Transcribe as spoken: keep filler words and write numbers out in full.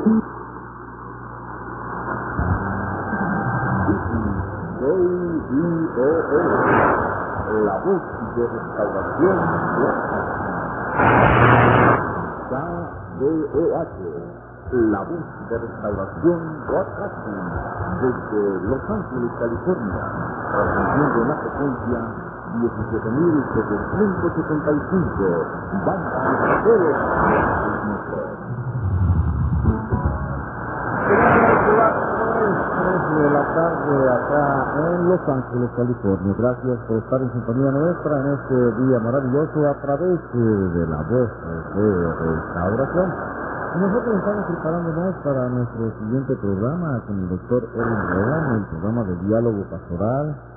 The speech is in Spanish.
Soy I O L, la voz de restauración K D O H, la voz de restauración Broadcasting, desde Los Ángeles, California, transmitiendo en la frecuencia diecisiete mil setecientos setenta y cinco, banda de de la tarde acá en Los Ángeles, California. Gracias por estar en sintonía nuestra en este día maravilloso a través de la voz de restauración. Y nosotros estamos preparándonos para nuestro siguiente programa con el doctor Erwin Rueda, el programa de diálogo pastoral.